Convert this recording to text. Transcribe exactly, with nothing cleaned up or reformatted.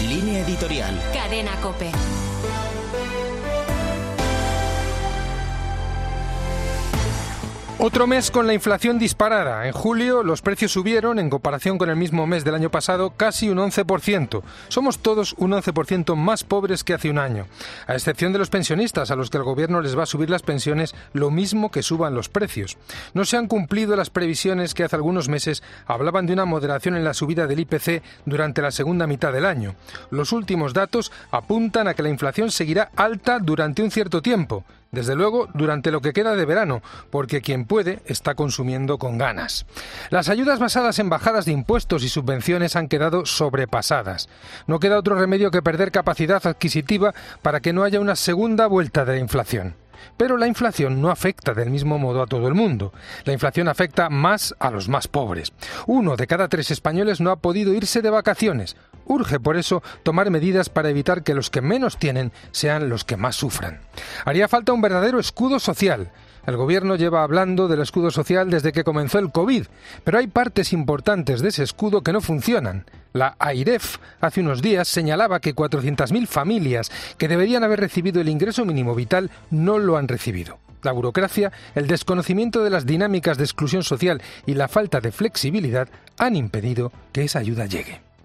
Línea editorial. Cadena COPE. Otro mes con la inflación disparada. En julio los precios subieron, en comparación con el mismo mes del año pasado, casi un once por ciento. Somos todos un once por ciento más pobres que hace un año, a excepción de los pensionistas, a los que el gobierno les va a subir las pensiones lo mismo que suban los precios. No se han cumplido las previsiones que hace algunos meses hablaban de una moderación en la subida del I P C durante la segunda mitad del año. Los últimos datos apuntan a que la inflación seguirá alta durante un cierto tiempo. Desde luego, durante lo que queda de verano, porque quien puede está consumiendo con ganas. Las ayudas basadas en bajadas de impuestos y subvenciones han quedado sobrepasadas. No queda otro remedio que perder capacidad adquisitiva para que no haya una segunda vuelta de la inflación. Pero la inflación no afecta del mismo modo a todo el mundo. La inflación afecta más a los más pobres. Uno de cada tres españoles no ha podido irse de vacaciones. Urge, por eso, tomar medidas para evitar que los que menos tienen sean los que más sufran. Haría falta un verdadero escudo social. El gobierno lleva hablando del escudo social desde que comenzó el COVID, pero hay partes importantes de ese escudo que no funcionan. La AIREF hace unos días señalaba que cuatrocientas mil familias que deberían haber recibido el ingreso mínimo vital no lo han recibido. La burocracia, el desconocimiento de las dinámicas de exclusión social y la falta de flexibilidad han impedido que esa ayuda llegue.